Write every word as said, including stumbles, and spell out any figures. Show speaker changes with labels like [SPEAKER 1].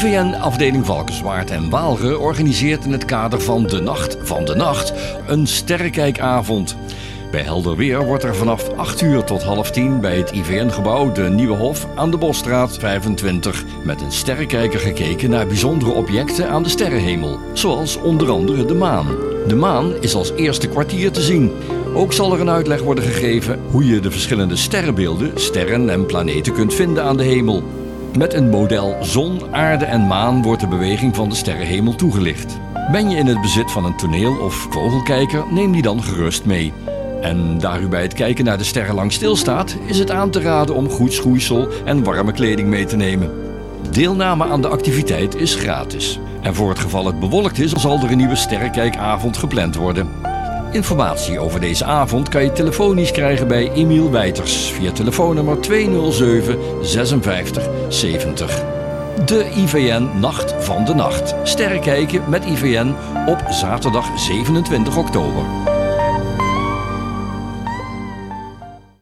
[SPEAKER 1] I V N-afdeling Valkenswaard en Waalre organiseert in het kader van de Nacht van de Nacht een sterrenkijkavond. Bij helder weer wordt er vanaf acht uur tot half tien bij het I V N-gebouw De Nieuwe Hof aan de Bosstraat vijfentwintig met een sterrenkijker gekeken naar bijzondere objecten aan de sterrenhemel, zoals onder andere de maan. De maan is als eerste kwartier te zien. Ook zal er een uitleg worden gegeven hoe je de verschillende sterrenbeelden, sterren en planeten kunt vinden aan de hemel. Met een model zon, aarde en maan wordt de beweging van de sterrenhemel toegelicht. Ben je in het bezit van een toneel- of vogelkijker, neem die dan gerust mee. En daar u bij het kijken naar de sterren lang stilstaat, is het aan te raden om goed schoeisel en warme kleding mee te nemen. Deelname aan de activiteit is gratis. En voor het geval het bewolkt is, zal er een nieuwe sterrenkijkavond gepland worden. Informatie over deze avond kan je telefonisch krijgen bij Emiel Wijters via telefoonnummer twee nul zeven zesenvijftig zeventig. De I V N Nacht van de Nacht. Sterrenkijken met I V N op zaterdag zevenentwintig oktober.